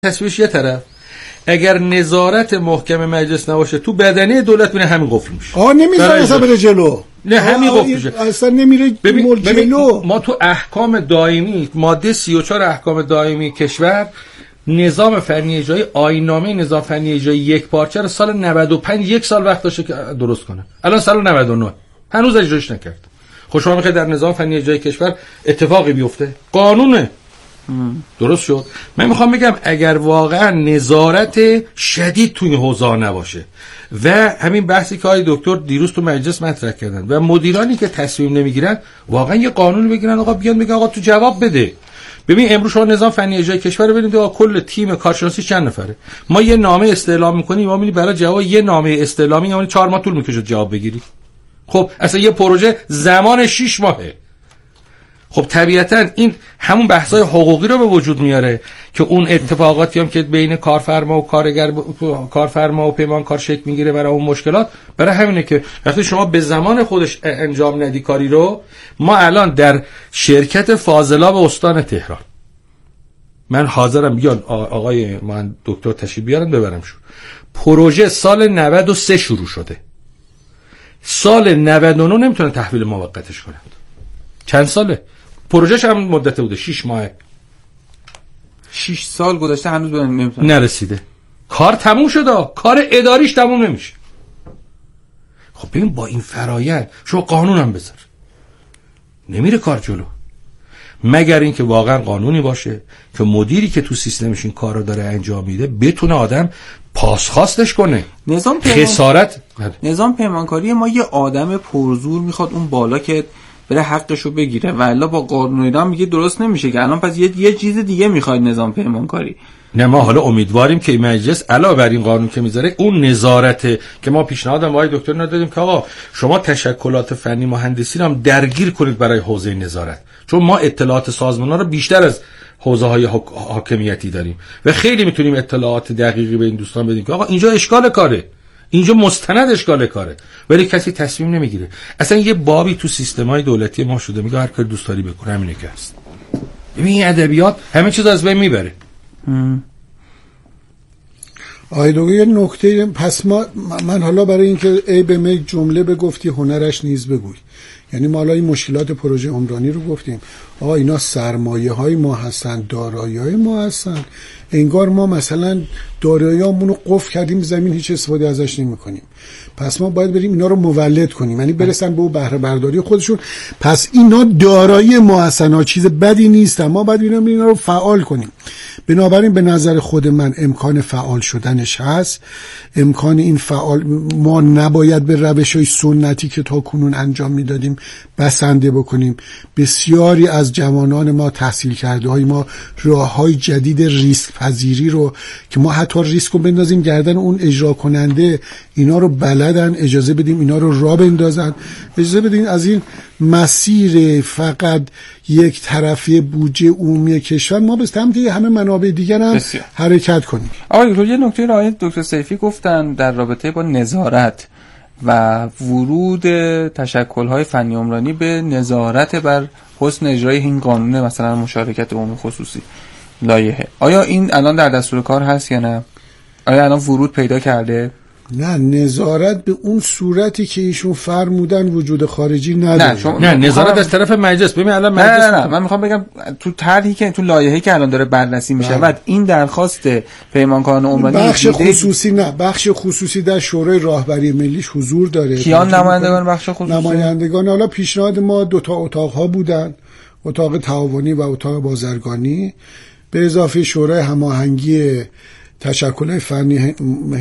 تصویرش یه طرف، اگر نظارت محکم مجلس نباشه تو بدنه دولت میره همین قفل میشه. نمیذاره اصلا بره جلو. نه همین قفل میشه. اصلا نمیره جلو. ما تو احکام دائمی ماده 34 احکام دائمی کشور نظام فنی اجرایی آیین‌نامه نظام فنی اجرایی یک پارچه رو سال 95 یک سال وقت داشته که درست کنه. الان سال 99 هنوز اجراش نکرد. خوش شما میخواید در نظام فنی اجرایی کشور اتفاقی بیفته؟ قانونه. درست شد. من میخوام بگم اگر واقعا نظارت شدید توی حوزه نباشه و همین بحثی که آقای دکتر دیروز تو مجلس مطرح کردن و مدیرانی که تصمیم نمیگیرن واقعا یه قانون بگیرن، آقا بیان بگن آقا تو جواب بده. ببین امروز شما نظام فنی اجرایی کشور رو ببینید آقا کل تیم کارشناسی چند نفره. ما یه نامه استعلام میکنیم، ما میبینیم برای جواب یه نامه استعلامی یعنی 4 ماه طول میکشه جواب بگیری. خب اصلا یه پروژه زمان 6 ماهه. خب طبیعتا این همون بحث‌های حقوقی رو به وجود میاره که اون اتفاقاتی هم که بین کارفرما و کارفرما و پیمانکار شکل میگیره برای اون مشکلات، برای همینه که وقتی شما به زمان خودش انجام ندی کاری رو. ما الان در شرکت فاضلاب استان تهران، من حاضرم بیان آقای من دکتر تشریف بیارن ببرم شو، پروژه سال 93 شروع شده، سال 99 نمیتونن تحویل موقتش کنند. چند ساله پروژهش هم مدت بوده 6 ماه، 6 سال گذشته هنوز به نرسیده. کار تموم شده، کار اداریش تموم نمیشه. خب ببین با این فرایند شما قانون هم بذار، نمیره کار جلو، مگر اینکه واقعا قانونی باشه که مدیری که تو سیستمش این کار رو داره انجام میده بتونه آدم پاسخواستش کنه. نظام پیمانکاری ما یه آدم پرزور میخواد اون بالا که بره حقشو بگیره، ولی با قانون ایران میگه درست نمیشه که الان پس یه چیز دیگه میخواد نظام پیمانکاری. نه ما حالا امیدواریم که مجلس علاوه بر این قانون که میذاره اون نظارت که ما پیشنهادم وای دکتر ندادیم که آقا شما تشکلات فنی مهندسی رو هم درگیر کنید برای حوزه نظارت، چون ما اطلاعات سازمان‌ها رو بیشتر از حوزه‌های حاکمیتی داریم و خیلی میتونیم اطلاعات دقیقی به این دوستان بدیم که آقا اینجا اشکال کاره، اینجا مستند اشکال کاره، ولی کسی تصمیم نمیگیره. اصلا یه بابی تو سیستم‌های دولتی ما شده میگه هر کاری دوست داری بکن، همینه که هست. ببین این ادبیات همه چیز از بین میبره. آیدوگه یه نکته، پس من حالا برای اینکه ای به می جمله بگفتی هنرش نیز بگوی، یعنی ما حالا این مشکلات پروژه عمرانی رو گفتیم، آقا اینا سرمایه های ما هستن، دارایی های ما هستن، انگار ما مثلا داراییامون رو قفل کردیم زمین، هیچ استفاده ازش نمی کنیم. پس ما باید بریم اینا رو مولد کنیم، یعنی برسن به بهره برداری خودشون. پس اینا دارایی ما هستن، چیز بدی نیستن، ما باید اینا رو فعال کنیم. بنابراین به نظر خود من امکان فعال شدنش هست. امکان این فعال، ما نباید به روش‌های سنتی که تا کنون انجام میدادیم بسنده بکنیم. بسیاری از جوانان ما، تحصیل کرده های ما، راه‌های جدید ریسک پذیری رو که ما حتی ریسک رو بندازیم گردن اون اجرا کننده، اینا رو بلدن، اجازه بدیم اینا رو راه بندازن، اجازه بدیم از این مسیر فقط یک طرفی بودجه عمومی کشور ما به سمت همه منابع دیگر هم حرکت کنیم. آقای دکتر یه نکته رو آقای دکتر سیفی گفتن در رابطه با نظارت و ورود تشکل‌های فنی عمرانی به نظارت بر حسن اجرای این قانون مثلا مشارکت عمومی خصوصی لایحه، آیا این الان در دستور کار هست یا نه؟ آیا الان ورود پیدا کرده؟ نه، نظارت به اون صورتی که ایشون فرمودن وجود خارجی نداره. نه نظارت از طرف مجلس. ببین الان مجلس نه من میخوام بگم تو طرحی که تو لایحه‌ای که الان داره بررسی میشه بعد این درخواست پیمانکاران عمرانی بخش خصوصی، نه بخش خصوصی در شورای راهبری ملیش حضور داره. کیان نمایندگان بخش خصوصی؟ نمایندگان حالا پیشنهاد ما 2 تا اتاق‌ها بودن، اتاق تعاونی و اتاق بازرگانی، به اضافه شورای هماهنگی تشکل فنی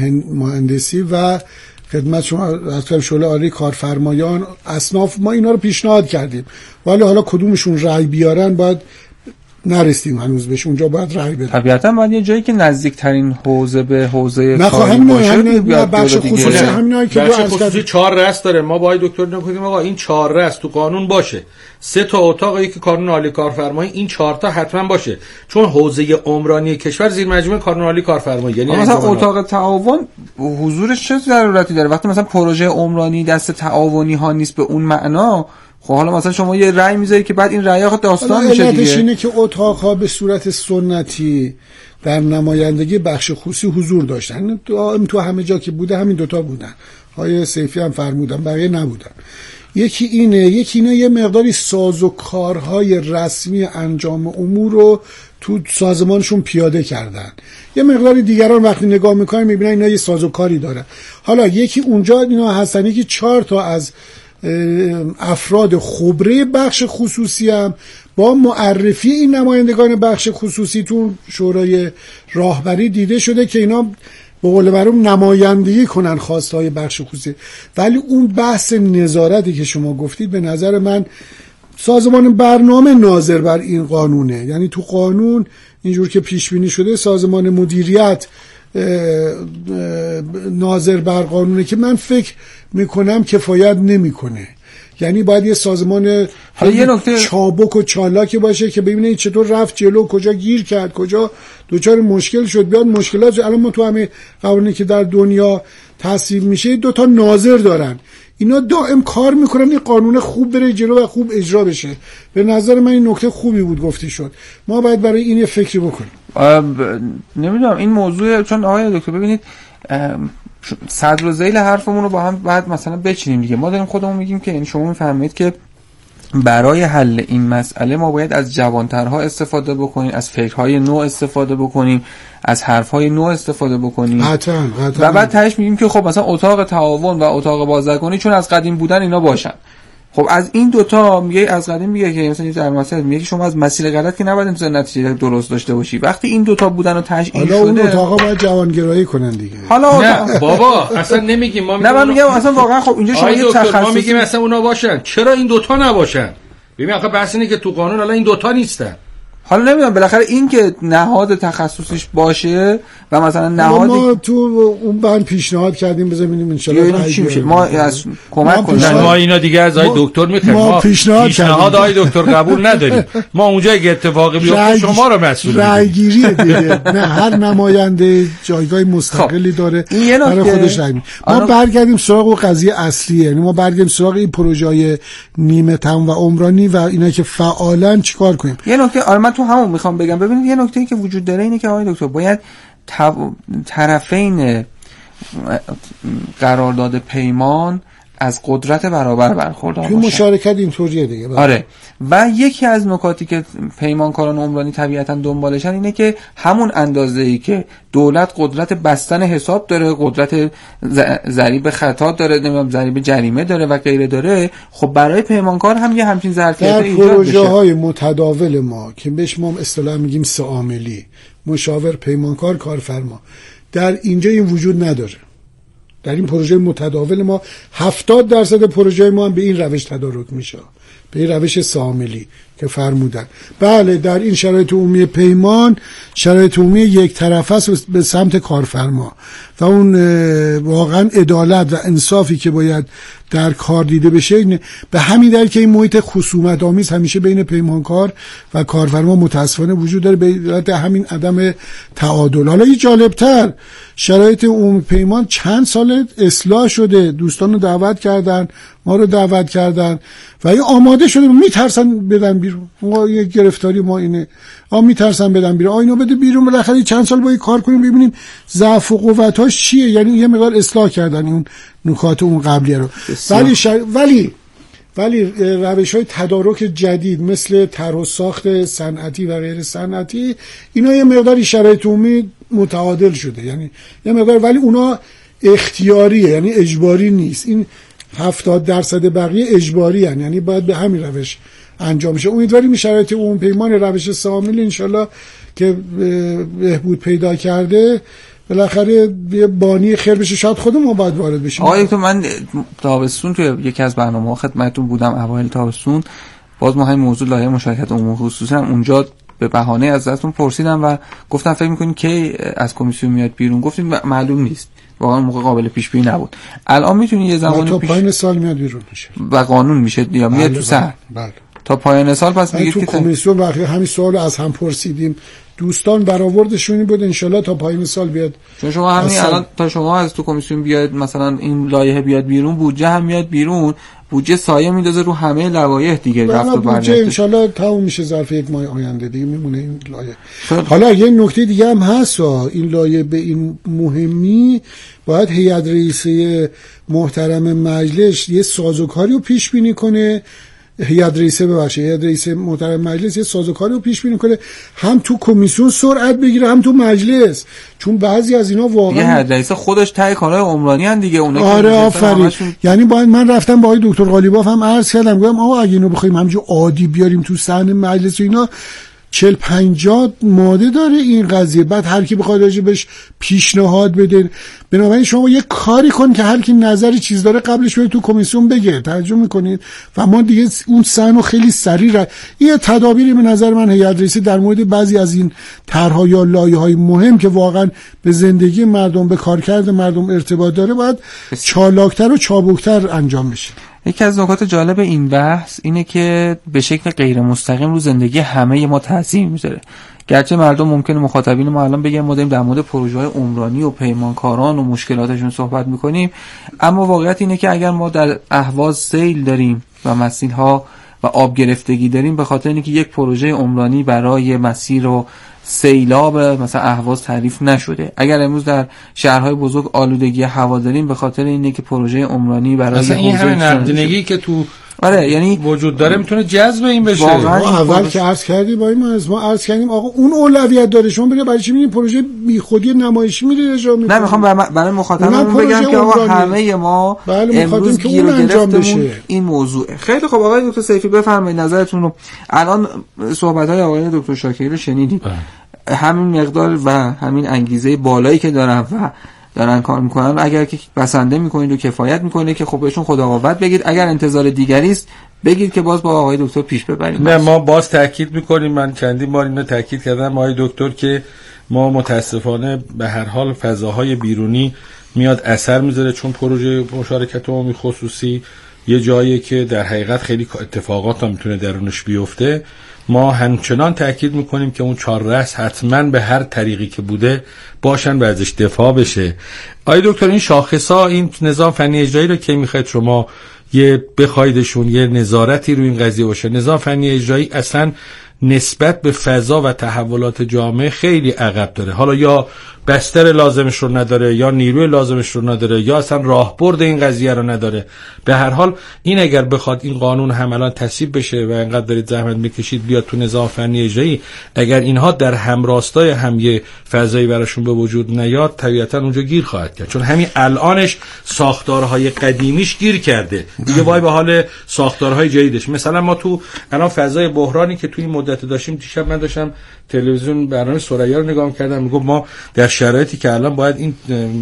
مهندسی و خدمت شما از شورای عالی کارفرمایان اصناف. ما اینا رو پیشنهاد کردیم، ولی حالا کدومشون رأی بیارن باید نرسیدیم هنوز بهش، اونجا باید رأی بدیم. طبیعتا باید یه جایی که نزدیکترین حوزه به حوزه کاری باشه. بخش خصوصی همینایی که بخش خصوصی 4 رأس داره. ما با دکتر نگفتیم آقا این 4 رأس تو قانون باشه، 3 تا اتاق یکی کانون عالی کارفرمایی، این 4 تا حتما باشه، چون حوزه عمرانی کشور زیر مجموعه کانون عالی کارفرمایی. یعنی مثلا اتاق تعاون حضورش چه ضرورتی داره وقتی مثلا پروژه عمرانی دست تعاونی ها نیست به اون معنا؟ خب حالا مثلا شما یه رأی میذاری که بعد این رأی ها داستان میشه دیگه. علتش اینه که اتاق‌ها به صورت سنتی در نمایندگی بخش خصوصی حضور داشتن. تو همه جا که بوده همین دوتا بودن، های سیفی هم فرمودن، بقیه نبودن. یکی اینه یه مقداری سازوکارهای رسمی انجام امور رو تو سازمانشون پیاده کردن. یه مقداری دیگران وقتی نگاه میکنن میبینن اینا یه سازوکاری داره. حالا یکی اونجا اینا هستن، یکی 4 تا از افراد خبره بخش خصوصی هم با معرفی این نمایندگان بخش خصوصی تو شورای راهبری دیده شده که اینا به قول معروف نمایندگی کنن خواستهای بخش خصوصی. ولی اون بحث نظارتی که شما گفتید به نظر من سازمان برنامه ناظر بر این قانونه، یعنی تو قانون اینجور که پیش بینی شده سازمان مدیریت ناظر بر قانونه که من فکر میکنم کفایت نمیکنه. یعنی باید یه سازمان چابک و چالاکی باشه که ببینه چطور رفت جلو، کجا گیر کرد، کجا دوچار مشکل شد، بیاد مشکلات. الان ما تو همه قوانینی که در دنیا تصویب میشه 2 تا ناظر دارن، اینا دائم کار میکنن این قانون خوب بره جلو و خوب اجرا بشه. به نظر من این نکته خوبی بود گفتی شد، ما باید برای این یه فکری بکنیم. نمیدونم این موضوع، چون آقای دکتر ببینید صدر و ذیل حرفمون رو با هم بعد مثلا بچینیم دیگه. ما داریم خودمون میگیم که این شما میفهمید که برای حل این مسئله ما باید از جوانترها استفاده بکنیم، از فکرهای نو استفاده بکنیم، از حرفهای نو استفاده بکنیم. قطعاً. و بعد تهش میگیم که خب مثلا اتاق تعاون و اتاق بازرگانی چون از قدیم بودن اینا باشن. خب از این دوتا میگه از قدیم میگه که مثلا در مسئله میگه که شما از مسیر غلط که نباید انتظار نتیجه درست داشته باشی. وقتی این دوتا بودن و تشعیع شده، حالا اون اتاقا باید جوانگرایی کنن دیگه. حالا نه بابا اصلا نمیگیم ما، نه من میگم اصلا واقعا خب اینجا شما یه تخصص ما میگیم اصلا اونا باشن، چرا این دوتا نباشن؟ ببین آخه بحث اینه که تو قانون الان این دوتا نیستن. حالا نمیدونم بالاخره این که نهاد تخصصیش باشه و مثلا نهاد ما تو اون بند پیشنهاد کردیم ببینیم ان شاءالله ما از کمک کنیم. ما اینا دیگه از آقای دکتر میخوایم، ما پیشنهاد آقای دکتر قبول نداریم. ما اونجا که اتفاقی بیفته شما رو مسئول رأیگیری دیگه. نه هر نماینده جایگاه مستقلی داره برای خودش رأی میده. ما برگردیم سراغ اون قضیه اصلیه، یعنی ما برگردیم سراغ این پروژه‌های نیمه تمام و عمرانی و اینا که فعالاً چیکار کنیم. یه نکته من تو همون میخوام بگم. ببینید یه نکته‌ای که وجود داره اینه که آقای دکتر باید طرفین قرارداد پیمان از قدرت برابر برخوردار باشن. تو مشارکت اینطوریه دیگه. آره. و یکی از نکاتی که پیمانکاران عمرانی طبیعتاً دنبالشن اینه که همون اندازه‌ای که دولت قدرت بستن حساب داره، قدرت ضریب خطا داره، نمیدونم ضریب جریمه داره و غیره داره، خب برای پیمانکار هم یه همچین ظرفیت ایجاد بشه. در پروژه‌های متداول ما که بهش ما اصطلاحاً میگیم سه عاملی، مشاور، پیمانکار، کارفرما، در اینجا این وجود نداره. در این پروژه متداول ما 70% پروژه ما هم به این روش تدارک میشه، به این روش ساملی که فرمودن. بله در این شرایط عمومی پیمان شرایط عمومی یک طرفه است به سمت کارفرما و اون واقعا عدالت و انصافی که باید در کار دیده بشه به همین دلیل که این محیط خصومت آمیز همیشه بین پیمانکار و کارفرما متاسفانه وجود داره، به علت همین عدم تعادل. حالا یه جالبتر شرایط عمومی پیمان چند سال اصلاح شده، دوستان رو دعوت کردن، ما رو دعوت کردن و این آماده شده، میترسن بدن بیرون. ما یه گرفتاری ما اینه، میترسن بدن بیرون. اینو بده بیرون، بالاخره چند سال با این کار کنیم ببینیم ضعف و قوت‌هاش چیه، یعنی یه مقدار اصلاح کردن اون نکات اون قبلیه رو. ولی روش‌های تدارک جدید مثل طرح و ساخت صنعتی و غیر صنعتی اینا یه مقداری شرایط عمومی متعادل شده، یعنی یه مقدار، ولی اونا اختیاریه یعنی اجباری نیست. این 70% بقیه اجباری هن. یعنی باید به همین روش انجام شه. امیدواریم شرایط عمومی پیمان روش ساملی انشالله که بهبود پیدا کرده بالاخره یه بانی خیر بشه، شاید خودمون باید وارد بشیم. آقای تو من تابستون توی یکی از برنامه‌ها خدمتتون بودم اوایل تابستون، باز ما همین موضوع لایحه مشارکت عمومی خصوصا اونجا به بهانه ازتون پرسیدم و گفتم فکر می‌کنین کی از کمیسیون میاد بیرون؟ گفتین معلوم نیست، واقعا موقع قابل پیش بینی نبود. الان میتونی یه زمانی تا پایان سال میاد بیرون میشه و قانون میشه یا میاد تو سر. بله. تا پایان سال پس میگید که کمیسیون واقعا همین سوال از هم پرسیدیم، دوستان برآوردشونی بود انشالله تا پایان سال بیاد. چون شما همین الان تا شما از تو کمیسیون بیاد مثلا این لایحه بیاد بیرون، بودجه هم میاد بیرون، بودجه سایه میندازه رو همه لوایح دیگه. رفت و بودجه انشالله تموم میشه ظرف 1 ماه آینده دیگه میمونه این لایحه. حالا یه نکته دیگه هم هست، این لایحه به این مهمی باید هیئت رئیسه محترم مجلس یه سازوکاری رو پیش بینی کنه. هیئت رئیس محترم مجلس یه سازوکاری رو پیش بینی کنه، هم تو کمیسیون سرعت بگیره هم تو مجلس، چون بعضی از اینا واقعا هیئت رئیس خودش تای کارهای عمرانی ان دیگه. اونا آره آفرین. یعنی باید من رفتم با آقای دکتر قالیباف هم عرض کردم، گفتم آقا اگه اینو بخوایم همینجوری عادی بیاریم تو صحن مجلس و اینا 40-50 ماده داره این قضیه، بعد هر کی بخواد راجبش پیشنهاد بده. بنابراین شما یه کاری کن که هر کی نظری چیز داره قبلش بره تو کمیسیون بگه، ترجمه میکنید و ما دیگه اون سنو خیلی سریع این تدابیری به نظر من هیئت رئیسه در مورد بعضی از این طرح‌ها یا لایحه‌های مهم که واقعا به زندگی مردم، به کارکرد مردم ارتباط داره باید چالاکتر و چابکتر انجام بشه. یکی از نکات جالب این بحث اینه که به شکل غیر مستقیم رو زندگی همه ما تاثیر میذاره. گرچه مردم ممکنه مخاطبین ما الان بگن ما داریم در مورد پروژه‌های عمرانی و پیمانکاران و مشکلاتشون صحبت میکنیم، اما واقعیت اینه که اگر ما در اهواز سیل داریم و مسیرها و آب گرفتگی داریم به خاطر اینکه یک پروژه عمرانی برای مسیر و سیلاب مثلا اهواز تعریف نشده. اگر امروز در شهرهای بزرگ آلودگی هوا داریم به خاطر اینه که پروژه عمرانی برای مثلا این همه نقدینگی که تو آره یعنی وجود داره میتونه جذب این بشه. اول که عرض کردی با این ما عرض کردیم آقا اون اولویت داره، شما برای چی میگین پروژه بیخودی نمایشی میره اجرا میکنه؟ نه میخوام برای مخاطبم بگم که آقا همه ما امروز گیر و گرفتمون این موضوع. خیلی خب آقای دکتر سیفی بفرمایید نظرتون رو. الان صحبت‌های آقای دکتر شاکری رو شنیدیم، همین مقدار و همین انگیزه بالایی که دارن کار میکنن، اگر که بسنده میکنید و کفایت میکنه که خب بهشون خداوند بگید، اگر انتظار دیگری است بگید که باز با آقای دکتر پیش ببریم. نه ما باز تاکید میکنیم، من چندین بار اینو تاکید کردم آقای دکتر که ما متاسفانه به هر حال فضاهای بیرونی میاد اثر میذاره، چون پروژه مشارکت عمومی خصوصی یه جایی که در حقیقت خیلی اتفاقات هم میتونه درونش بیفته. ما همچنان تاکید میکنیم که اون 4 رأس حتما به هر طریقی که بوده باشن و ازش دفاع بشه. آقای دکتر این شاخصا، این نظام فنی اجرایی رو که میخواید شما یه بخوایدشون یه نظارتی رو این قضیه باشه. نظام فنی اجرایی اصلا نسبت به فضا و تحولات جامعه خیلی عقب داره. حالا یا بستر لازمش رو نداره، یا نیروی لازمش رو نداره، یا اصلا راهبرد این قضیه رو نداره. به هر حال این اگر بخواد این قانون هم الان تصویب بشه و انقدر دارید زحمت میکشید بیاد تو نظام فنی اجرایی، اگر اینها در همراستای هم یه فضایی براشون به وجود نیاد طبیعتا اونجا گیر خواهد کرد، چون همین الانش ساختارهای قدیمیش گیر کرده دیگه، وای به حال ساختارهای جدیدش. مثلا ما تو الان فضای بحرانی که توی این مدت داشتیم، دیشب من داشتم تلویزیون برنامه ثریا رو نگاه می‌کردم، میگم ما در شرایطی که الان باید این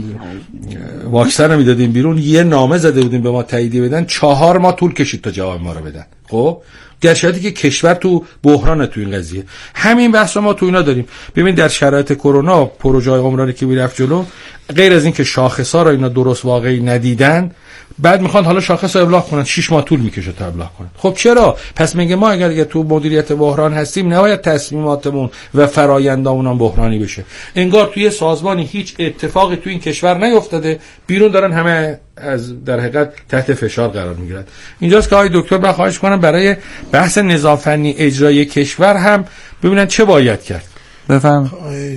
واکسن رو میدادیم بیرون، یه نامه زده بودیم به ما تاییدیه بدن، 4 ماه طول کشید تا جواب ما رو بدن. خب در شرایطی که کشور تو بحرانه تو این قضیه، همین بحث ما تو اینا داریم. ببین در شرایط کرونا پروژه‌های عمرانی که میرفت جلو، غیر از این که شاخص‌ها رو اینا درست واقعی ندیدن، بعد میخوان حالا شاخص رو ابلاغ کنن، 6 ماه طول میکشه تا ابلاغ کنن. خب چرا؟ پس میگه ما اگر تو مدیریت بحران هستیم نباید تصمیماتمون و فرآیندامون هم بحرانی بشه. انگار توی سازمانی هیچ اتفاقی تو این کشور نیفتاده، بیرون دارن همه از در حقیقت تحت فشار قرار میگیرن. اینجاست که آقای دکتر من خواهش کنم برای بحث نظام فنی اجرایی کشور هم ببینن چه باید کرد. بفهم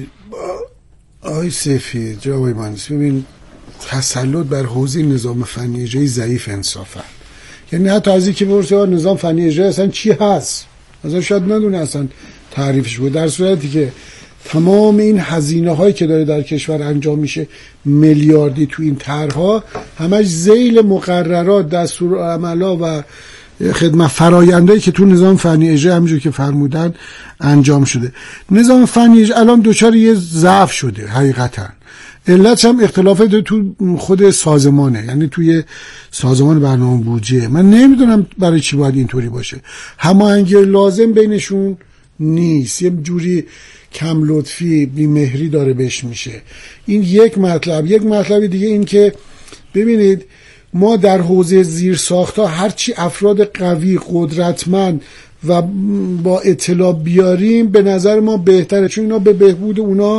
آقای سیفی جواب مهندس، ببین تسلط بر حوزه نظام فنی اجرایی ضعیف انصافا. یعنی حتی از اینکه بپرسه نظام فنی اجرایی اصلا چی هست، مثلا شاید ندونه اصلا تعریفش بود، در صورتی که تمام این هزینه هایی که داره در کشور انجام میشه میلیاردی تو این طرح‌ها همش ذیل مقررات، دستورالعمل‌ها و خدمت فرآیندایی که تو نظام فنی اجرایی همونجور که فرمودن انجام شده. نظام فنی اجرایی الان دچار یه ضعف شده حقیقتا. علتش هم اختلافات تو خود سازمانه، یعنی توی سازمان برنامه بودجه. من نمیدونم برای چی باید اینطوری باشه، هماهنگی لازم بینشون نیست، یه جوری کم لطفی بیمهری داره بهش میشه. این یک مطلب دیگه این که ببینید ما در حوزه زیر ساخت‌ها هرچی افراد قوی قدرتمند و با اطلاع بیاریم به نظر ما بهتره، چون اینا به بهبود اونا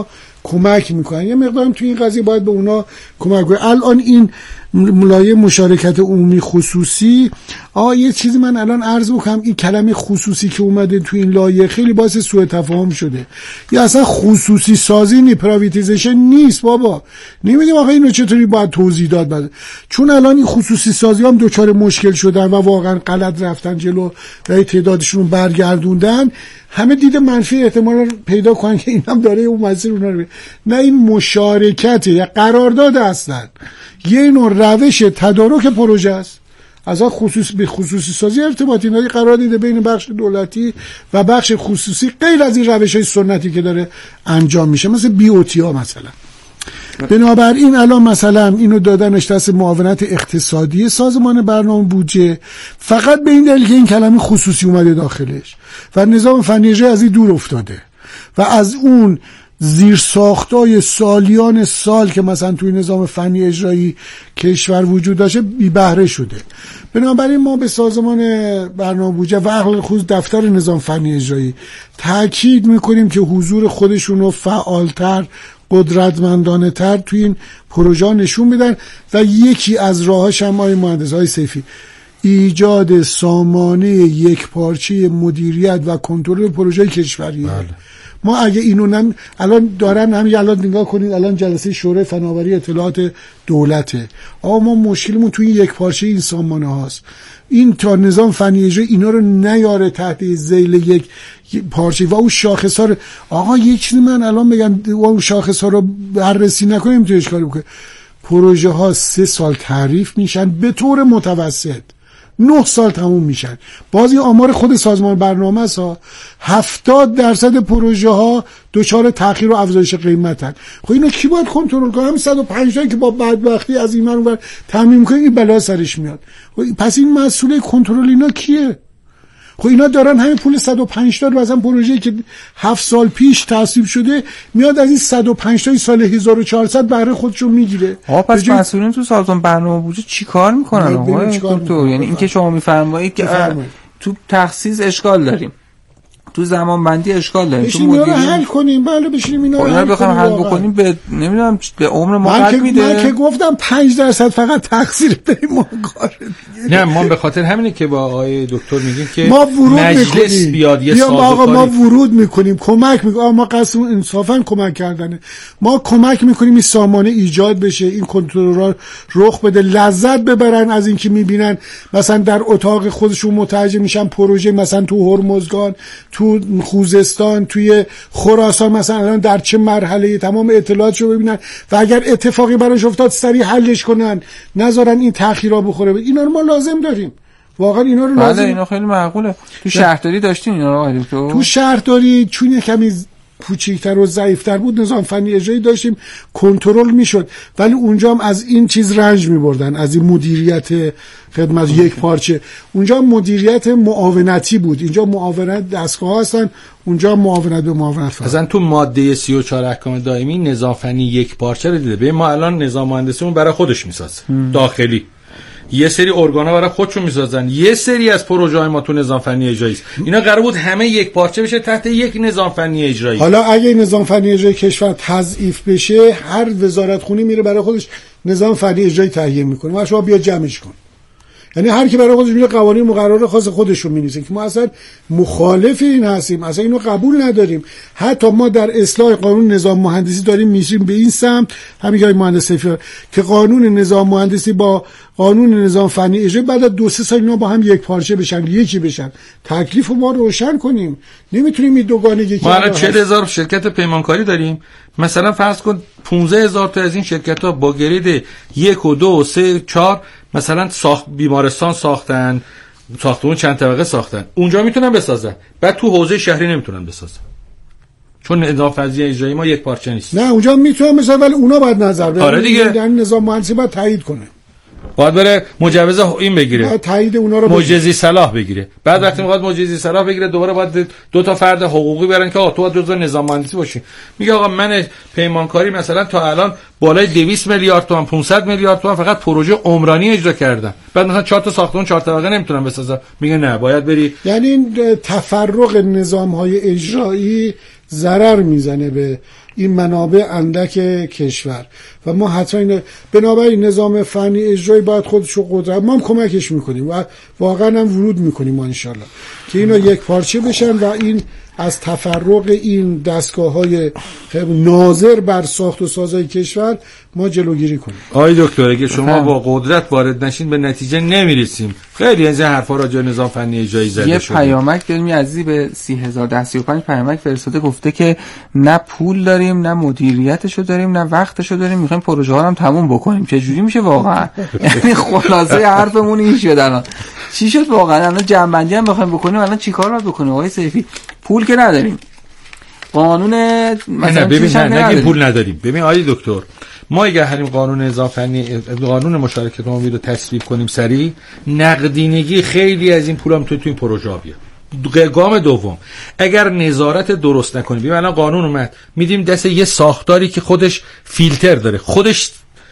کمک میکنن، یه مقدارم تو این قضیه باید به اونا کمک کنه. الان این لایحه مشارکت عمومی خصوصی، یه چیزی من الان عرض بکنم، این کلمه خصوصی که اومده تو این لایحه خیلی باعث سوء تفاهم شده. یا اصلا خصوصی سازی نی، پرایوتیزیشن نیست بابا. نمیدونم آخه اینو چطوری باید توضیح داد بعد، چون الان این خصوصی سازی هم دوچار مشکل شدن و واقعا غلط رفتن جلو و تعدادشون رو برگردوندن. همه دید منفی احتمال پیدا کنن که اینم داره اون مسیر اونا رو نه، این مشارکت یا قرارداد هستن، یه نوع روش تدارک پروژه است. از به خصوصی سازی ارتباطی نداری، قرار دیده بین بخش دولتی و بخش خصوصی، غیر از این روش‌های سنتی که داره انجام میشه، مثل BOT ها مثلا. بنابراین الان مثلا اینو دادنش دست معاونت اقتصادی سازمان برنامه بودجه، فقط به این دلیل که این کلمه خصوصی اومده داخلش و نظام فنی اجرایی از این دور افتاده و از اون زیر ساختای سالیان سال که مثلا توی نظام فنی اجرایی کشور وجود داشته بی بهره شده. بنابراین ما به سازمان برنامه بودجه و عقل خصوص دفتر نظام فنی اجرایی تاکید میکنیم که حضور خودشون رو فعالتر، قدرتمندانه تر توی این پروژه نشون میدن و یکی از راهاش هم آقای مهندس‌های سیفی ایجاد سامانه یک پارچه مدیریت و کنترل پروژه کشوریه. بله. ما اگه اینو الان دارن همین الان نگاه کنید، الان جلسه شورای فناوری اطلاعات دولته، ما مشکلمون توی این یک پارچه این سامانه هاست. این تا نظام فنی اجرایی اینا رو نیاره تحت ذیل یک پارچه و اون شاخص ها رو یک چیزی من الان بگم، اون شاخص ها رو بررسی نکنیم تو اشکالی بکنه. پروژه ها 3 سال تعریف میشن به طور متوسط، 9 سال تموم میشن. بازی آمار خود سازمان برنامه است، 70% پروژه ها دچار تأخیر و افزایش قیمتن. خب اینو کی باید کنترل کنه؟ همین 105 تایی که با بدبختی از این منور تامین میکنه این بلا سرش میاد. پس این مسئول کنترل اینا کیه؟ خب اینا دارن همین پول 105 تا رو مثلا پروژه‌ای که 7 سال پیش تصویب شده میاد از این 105 تا سال 1400 بهره خودشو میگیره. پس مسئولین تو سازمان برنامه بودجه چیکار میکنن آقا؟ یعنی این که شما میفرمایید که تو تخصیص اشکال داریم، تو زمان بندی اشکال داریم، تو مدیریت رو حل کنیم. بله بشینیم اینا رو حل بکنیم. به نمیدونم به عمر ما قد میده. من که گفتم 5% فقط تقصیر بریم ما کار دیگه. نه ما به خاطر همینه که با آقای دکتر میگیم که ما مجلس بیاد یه سازوکاری، ما ورود میکنیم، کمک میکنیم. ما قصدمون انصافا کمک کردنه. ما کمک میکنیم این سامانه ایجاد بشه، این کنترل‌ها رخ بده، لذت ببرن از اینکه میبینن مثلا در اتاق خودشون متوجه میشن پروژه مثلا تو هرمزگان، تو خوزستان، توی خراسان مثلا الان در چه مرحله، تمام اطلاعاتشو ببینن و اگر اتفاقی براش افتاد سریع حلش کنن، نذارن این تأخیرا بخوره. اینا رو ما لازم داریم، واقعا اینا رو لازم. بله اینا خیلی معقوله. تو شهرداری داشتین اینا رو؟ تو شهرداری چون کمی کوچیک‌تر و ضعیف‌تر بود نظام فنی اجرایی داشتیم، کنترل میشد، ولی اونجا هم از این چیز رنج می‌بردن، از این مدیریت خدمت یک پارچه. اونجا مدیریت معاونتی بود، اینجا معاونت دستگاه هستن، اونجا معاونت به معاونت. مثلا تو ماده 34 احکام دائمی نظام فنی یک پارچه رو دیده. به ما الان نظام مهندسیمون برای خودش میسازه داخلی، یه سری ارگانا برای خودشون میسازن، یه سری از پروژه‌های ما تو نظام فنی اجرایی است. اینا قرار بود همه یک پارچه بشه تحت یک نظام فنی اجرایی. حالا اگه نظام فنی اجرایی کشور تضعیف بشه، هر وزارت خونی میره برای خودش نظام فنی اجرایی تهیه میکنه و شما بیا جمعش کن. یعنی هر کی برای خودش میره قوانین مقررات خاص خودش رو می‌نویسه که ما اصلا مخالف این هستیم، اصلا اینو قبول نداریم. حتی ما در اصلاح قانون نظام مهندسی داریم میشیم به این سمت، همین که مهندس سیفی که قانون نظام مهندسی با قانون نظام فنی اجرایی بعد از 2-3 سال اینا با هم یک پارچه بشن، یکی بشن. تکلیف ما روشن کنیم. نمیتونیم این دوگانگی ما الان 40,000 شرکت پیمانکاری داریم. مثلا فرض کن 15,000 تا از این شرکت‌ها با گرید 1 و 2 و 3 4 مثلا بیمارستان ساختن، ساختمون چند طبقه ساختن، اونجا میتونن بسازن، بعد تو حوزه شهری نمیتونن بسازن چون نظام فنی اجرایی ما یک پارچه نیست. نه اونجا میتونن بسازن ولی اونا باید نظر بدن. آره دیگه، یعنی نظام مهندسی باید تایید کنه، باید بره مجوز این بگیره، تایید اونا رو مجوزی صلاح بگیره. بعد وقتی میخواد مجوزی صلاح بگیره دوباره باید 2 تا فرد حقوقی برن که تو باید جزء نظام مهندسی باشی. میگه آقا من پیمانکاری مثلا تا الان بالای 200 میلیارد تومان 500 میلیارد تومان فقط پروژه عمرانی اجرا کردم، بعد مثلا 4 تا ساختمون 4 طبقه نمیتونم بسازم. میگه نه باید بری. یعنی این تفرق نظام‌های اجرایی ضرر میزنه به این منابع اندک کشور و ما حتما بنابراین نظام فنی اجرایی باید خودشو قدرت، ما هم کمکش میکنیم و واقعا هم ورود میکنیم ما انشالله که اینا یک پارچه بشن و این از تفرق این دستگاه‌های ناظر بر ساخت و سازهای کشور ما جلوگیری کنیم. آقای دکتر اگه شما با قدرت وارد نشین به نتیجه نمیرسیم. خیلی از این حرفا راجع به نظام فنی اجرایی زده شده. یه پیامک داریم عزیزی به 30035 پیامک فرستاده، گفته که نه پول داریم نه مدیریتشو داریم نه وقتشو داریم، میخوایم پروژه ها رو هم تموم بکنیم. چه جوری میشه واقعا؟ یعنی خلاصه حرفمون این شد. الان چی شد واقعا؟ الان جمع‌بندی هم بخوایم بکنیم الان چیکار باید بکنیم آقای سیفی؟ پول که نداریم، قانون مثلا ببین نگیم پول نداریم. ببین آقای دکتر ما اگه همین قانون اضافی قانون مشارکت عمومی رو تصویب کنیم سریع، نقدینگی خیلی از این پولا میتونه تو این پروژه بیاد. گام دوم اگر نظارت درست نکنیم، ببین الان قانون اومد میدیم دست یه ساختاری که خودش فیلتر داره، خودش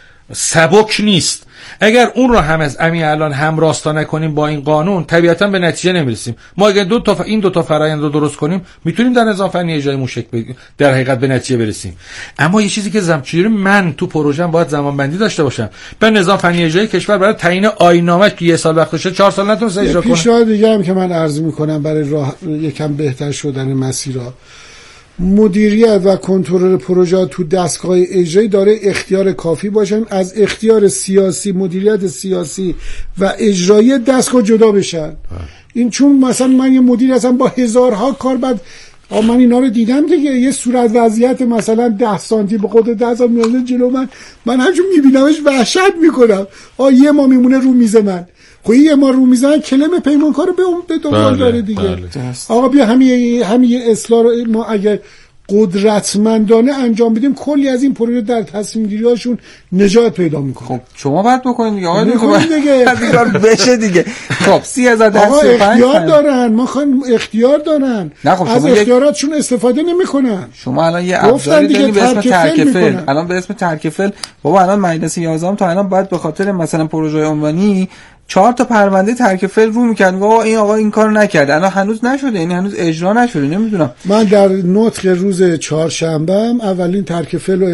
سبک نیست، اگر اون رو هم از همین الان هم راستا نکنیم با این قانون طبیعتا به نتیجه نمیرسیم. ما اگر این دو تا فرآیند رو درست کنیم میتونیم در نظام فنی اجرایی موشک در حقیقت به نتیجه برسیم. اما یه چیزی که چجوری من تو پروژه‌ام باید زمان بندی داشته باشم. به نظام فنی اجرایی کشور برای تعیین آیین‌نامه که یه سال وقت داشته 4 سال نتونسته اجرا کنه. پیشنهاد دیگه هم که من عرض می‌کنم برای راه یکم بهتر شدن مسیرها، مدیریت و کنترل پروژه تو دستگاه اجرایی داره اختیار کافی باشن، از اختیار سیاسی، مدیریت سیاسی و اجرایی دستگاه جدا بشن. این چون مثلا من یه مدیر هستم با هزارها کار، بعد من اینا رو دیدم دیگه، یه صورت وضعیت مثلا 10 سانتی به خود 10 سانتی میونه جلو من همچون میبینمش وحشت میکنم. یه ما میمونه رو میز من، خب یه ما رو میزنن کلم پیمانکار رو به دنبال داره دیگه. آقا بیا همین اصلاح رو ما اگر قدرتمندانه انجام بدیم کلی از این پروژه در تصمیم گیری‌هاشون نجات پیدا میکنه. خب شما باید بکنید دیگه آقا دیگه بشه دیگه. خب 30035 اختیار دارن، ما خواهیم اختیار دارن، از اختیاراتشون استفاده نمیکنن. شما الان یه ابزاری دارید به اسم ترکفل، الان به اسم ترکفل بابا الان مجلس 11 تا الان باید به خاطر مثلا پروژه عمرانی 4 تا پرونده ترکفل رو میکرد. بابا این آقا این کارو نکرد، الان هنوز نشده، یعنی هنوز اجرا نشده. نمیدونم، من در نطق روز چهارشنبه اولین ترکفل رو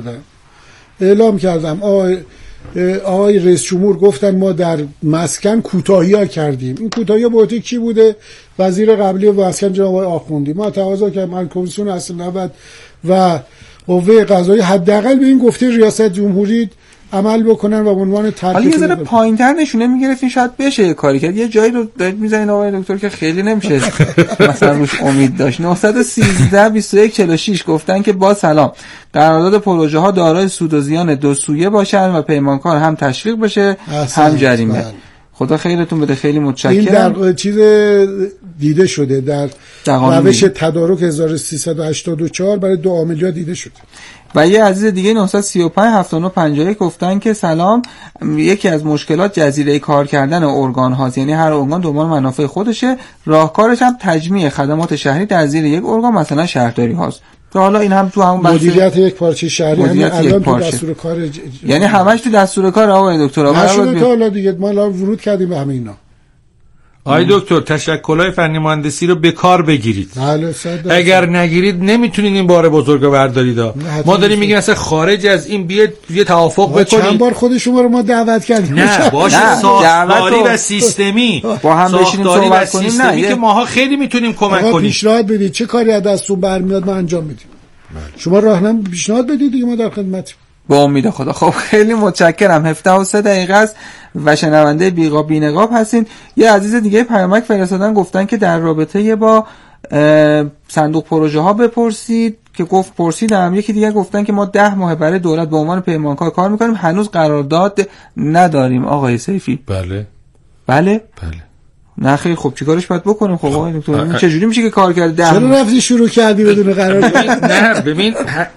اعلام کردم. آقای رئیس جمهور گفتن ما در مسکن کوتاهی‌ها کردیم. این کوتاهی‌ها بوده کی بوده؟ وزیر قبلی مسکن جناب آقای آخوندی. ما تقاضا کردیم از کمیسیون اصل 90 و قوه قضاییه حداقل به این گفته ریاست جمهوری عمل بکنن و به عنوان ترکیب. حالا یه ذره پایین‌تر نشونه می‌گرفتین شاید بشه یه کاری کرد. یه جایی رو می‌ذارین آقای دکتر که خیلی نمیشه مثلا روش امید داشت. 913 21 46 گفتن که با سلام، قرارداد پروژه ها دارای سود و زیان دو سویه باشن و پیمانکار هم تشویق بشه هم جریمه. خدا خیرتون بده، خیلی متشکرم. این در چیز دیده شده در روش تدارک 1384 برای 2 عامل‌ها دیده شده. و یه عزیز دیگه 935 79 51 گفتن که سلام، یکی از مشکلات جزیره کار کردن ارگان هاست، یعنی هر ارگان دنبال منافع خودشه، راهکارش هم تجمیع خدمات شهری در زیر یک ارگان مثلا شهرداری هاست. تو حالا این هم تو همون بحث مدیریت یک پارچه شهری هم الان تو دستور کار یعنی همش تو دستور کار آقای دکتر. نشده تا حالا دیگه ما الان ورود کردیم به همه اینا. آقای دکتر تشکل‌های فنی مهندسی رو به کار بگیرید. اگر نگیرید نمیتونید این بار بزرگ رو بردارید. ما داریم میگیم مثلا خارج از این بیاد یه توافق بکنید. چند بار خود شما رو ما دعوت کردیم. نه باشه، ساختاری و سیستمی با هم بشینیم صحبت کنیم. نه که ماها خیلی میتونیم کمک کنیم. پیشنهاد بدید چه کاری از دستون برمیاد ما انجام میدیم. شما راهنمایی پیشنهاد بدید دیگه ما در خدمتیم. با امید خدا. خب خیلی متشکرم. 17:03 است و شنونده بی‌نقاب هستین. یه عزیز دیگه پیامک فرستادن، گفتن که در رابطه با صندوق پروژه ها بپرسید که گفت پرسیدم. یکی دیگه گفتن که ما 10 ماه برای دولت به عنوان پیمانکار کار میکنیم، هنوز قرارداد نداریم آقای سیفی. بله نه خیلی. خب چیکارش باید بکنیم؟ خب آقای دکتر چه جوری میشه که کار کرده؟ چرا رفتی شروع کردی بدون قرارداد؟ نه ببینید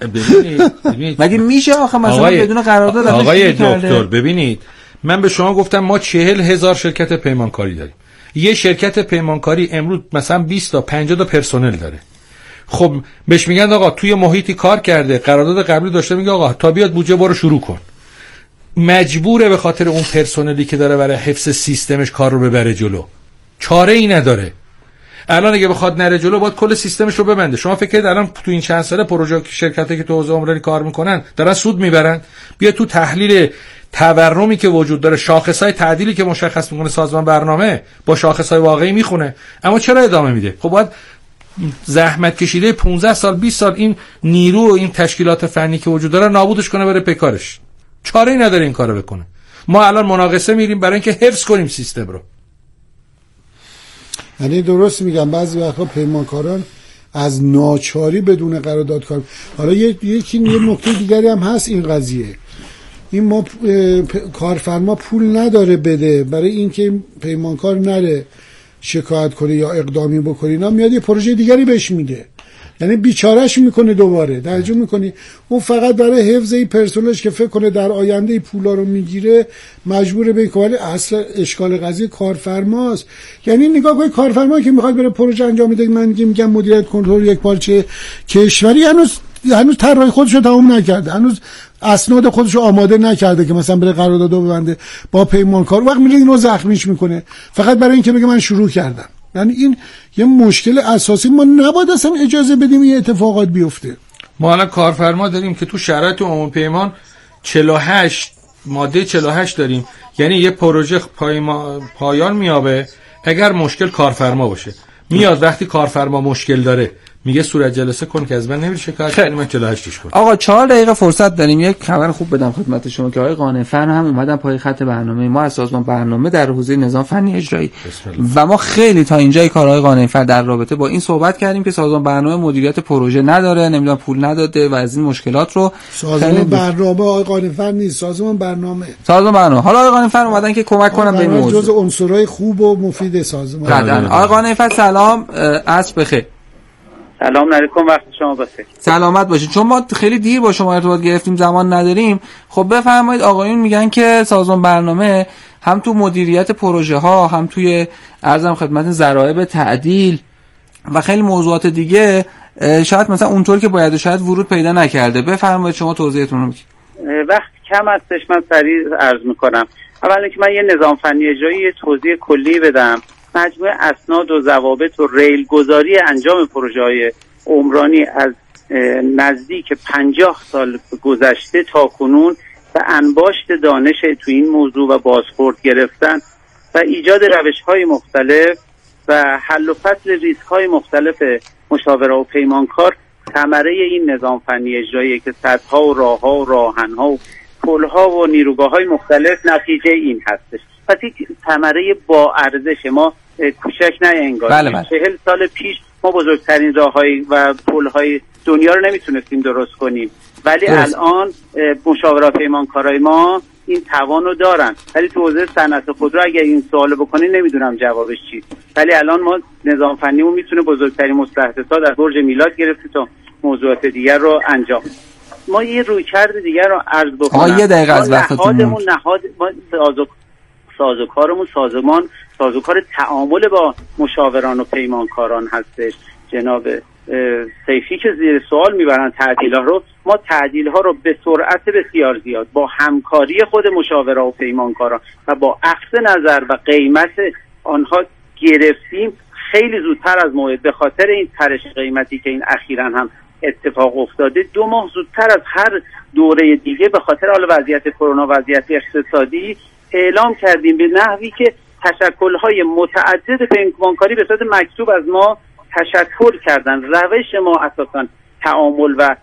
مگه میشه آخه مثلا بدون قرارداد؟ آقای دکتر ببینید، من به شما گفتم ما 40,000 شرکت پیمانکاری داریم. یه شرکت پیمانکاری امروز مثلا 20 تا 50 تا پرسنل داره. خب بهش میگن آقا توی محیطی کار کرده، قرارداد قبلی داشته، میگه آقا تا بیاد بودجه برو شروع کن. مجبوره به خاطر اون پرسنلی که داره برای حفظ سیستمش کار رو ببره جلو. چاره ای نداره. الان اگه بخواد نره جلو باید کل سیستمش رو ببنده. شما فکر کنید الان تو این چند ساله پروژه شرکتایی که تو حوزه عمرانی کار میکنن دارن سود میبرن؟ بیا تو تحلیل تورمی که وجود داره، شاخصهای تعدیلی که مشخص میکنه سازمان برنامه با شاخصهای واقعی میخونه، اما چرا ادامه میده؟ خب باید زحمت کشیده 15 سال 20 سال این نیرو و این تشکیلات فنی که وجود داره نابودش کنه بره پیکارش. چاره‌ای نداره این کارو بکنه. ما الان مناقصه میریم برای اینکه حفظ کنیم سیستم رو. یعنی درست میگم بعضی وقتا پیمانکاران از ناچاری بدون قرارداد کار. حالا یه نکته دیگری هم هست این قضیه. این ما کارفرما پول نداره بده برای اینکه پیمانکار نره شکایت کنه یا اقدامی بکنه، اینا میاد یه پروژه دیگری بهش میده، یعنی بیچارهش میکنه، دوباره درجو میکنی. اون فقط برای حفظ این پرسنلش که فکر کنه در آینده پولا رو میگیره مجبوره به ولی اصل اشکال قضیه کارفرماست. یعنی نگاه کنید کارفرما که میخواد بره پروژه انجام میده، من میگم مدیریت کنترل یک پارچه کشوری هنوز طراحی خودش رو تمام نکرده، هنوز اسناد خودش رو آماده نکرده که مثلا بره قرارداد ببنده با پیمانکار، وقت میره اینو زخمیش میکنه فقط برای اینکه بگه من شروع کردم. یعنی این یه مشکل اساسی، ما نباید اصلا اجازه بدیم این اتفاقات بیفته. ما الان کارفرما داریم که تو شرایط عمومی پیمان 48 ماده 48 داریم، یعنی یه پروژه پایان میابه اگر مشکل کارفرما باشه. میاد وقتی کارفرما مشکل داره میگه صورت جلسه کن که از من نمیشه شکایت کنی، من 48ش کنم. آقا 4 دقیقه فرصت داریم. یک خبر خوب بدم خدمت شما که آقای قانع‌فر هم اومدن پای خط برنامه ما از سازمان برنامه در حوزه نظام فنی اجرایی و ما خیلی تا اینجای کارهای قانع‌فر در رابطه با این صحبت کردیم که سازمان برنامه مدیریت پروژه نداره، نمیدونم پول نداده و از این مشکلات رو سازمان برنامه آقای قانع‌فر نیست، سازمان برنامه. حالا آقای قانع‌فر اومدن که کمک کنن به این موضوع. جزء عنصرهای خوب و مفید سازمان. قطعاً. آقای قانع‌فر سلام، عصر بخیر. سلام علیکم، وقت شما بخیر. سلامت باشید. چون ما خیلی دیر با شما ارتباط گرفتیم، زمان نداریم، خب بفرمایید. آقایون میگن که سازمان برنامه هم تو مدیریت پروژه ها، هم توی عرضم خدمت ضرایب تعدیل و خیلی موضوعات دیگه شاید مثلا اونطور که باید شاید ورود پیدا نکرده. بفرمایید شما توضیحتون رو بگید. وقت کم هستش، من سریع عرض میکنم. اولا که من یه نظام فنی اجرایی توضیح کلی بدم. مجموعه اسناد و ضوابط و ریلگذاری انجام پروژه‌های عمرانی از نزدیک 50 سال گذشته تا کنون و انباشت دانش تو این موضوع و بازخورد گرفتن و ایجاد روش‌های مختلف و حل و فصل ریسک‌های مختلف مشاوره و پیمانکار ثمره این نظام فنی اجرایی که سدها و راه‌ها و راهن‌ها و پل‌ها و نیروگاه‌های مختلف نتیجه این هستش. پس یک ثمره با ارزش، ما کوچک نه انگار. 40 سال پیش ما بزرگترین راه‌های و پل‌های دنیا رو نمیتونستیم درست کنیم، ولی الان مشاوره پیمانکارای ما این توانو دارن. ولی تو حوزه صنعت خودرو اگر این سوالو بکنی نمیدونم جوابش چیه. ولی الان ما نظام فنیمون میتونه بزرگترین مستحدثات از برج میلاد گرفته تا موضوعات دیگر رو انجام. ما یه رویکرد دیگر رو عرض بکنم. آقا یه دقیقه از وقتتون. سازوکارمون سازوکار تعامل با مشاوران و پیمانکاران هستش. جناب سیفی که زیر سوال میبرن تعدیل‌ها رو، ما تعدیل‌ها رو به سرعت بسیار زیاد با همکاری خود مشاوران و پیمانکاران و با اخذ نظر و قیمت آنها گرفتیم خیلی زودتر از موعد. به خاطر این پرش قیمتی که این اخیراً هم اتفاق افتاده 2 ماه زودتر از هر دوره دیگه به خاطر حال وضعیت کرونا، وضعیت اقتصادی، اعلام کردیم به نحوی که تشکل‌های متعدد پیمانکاری به صورت مکتوب از ما تشکر کردن. روش ما اساساً تعامل و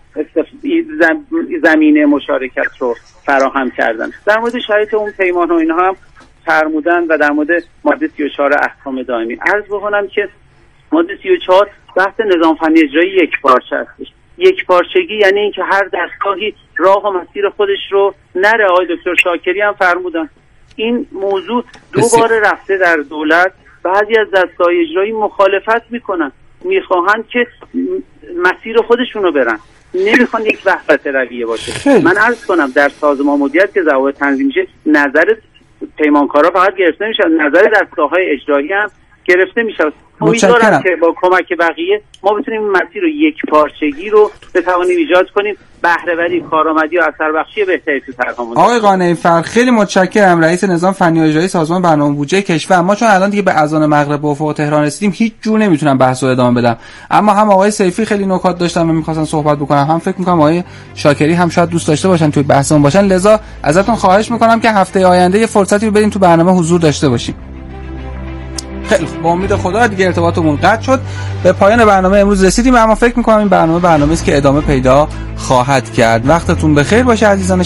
زمینه مشارکت رو فراهم کردن. در مورد شرایط اون پیمان و اینها هم فرمودن و در مورد ماده 34 احکام دائمی عرض بکنم که ماده 34 بحث نظام فنی اجرایی یک پارچه هستش. یک پارچگی یعنی اینکه هر دستگاهی راه و مسیر خودش رو نره. آقای دکتر شاکری هم فرمودن این موضوع 2 بار رفته در دولت. بعضی از دستگاه اجرایی مخالفت میکنن، میخواهند که مسیر خودشون رو برن، نمیخوان یک وحدت رویه باشه. من عرض کنم در سازمان مدیریت که ضوابط تنظیم میشه نظر پیمانکارا فقط گرفته میشه، نظر دستگاه‌های اجرایی هم گرفته میشه. امیدوارم که با کمک بقیه ما بتونیم مسیر رو یک پارچگی رو بتوانیم ایجاد کنیم، بهره‌وری، کارآمدی و اثر بخشی بهتری تو طرحمون. آقای قانعی فر، خیلی متشکرم، رئیس نظام فنی و اجرایی سازمان برنامه بودجه کشور. ما چون الان دیگه به اذان مغرب و افق تهران رسیدیم هیچ جور نمیتونم بحث رو ادامه بدم، اما هم آقای سیفی خیلی نکات داشتن و می‌خواستن صحبت بکنم، هم فکر می‌کنم آقای شاکری هم شاید دوست داشته باشن توی بحثمون باشن، لذا ازتون خواهش می‌کنم که هفته آینده یه فرصتی رو بدین تو برنامه حضور داشته باشیم. خیلی خوب، با امید خدا دیگه ارتباطمون قطع شد. به پایان برنامه امروز رسیدیم، اما فکر می‌کنم این برنامه است که ادامه پیدا خواهد کرد. وقتتون بخیر باشه عزیزان.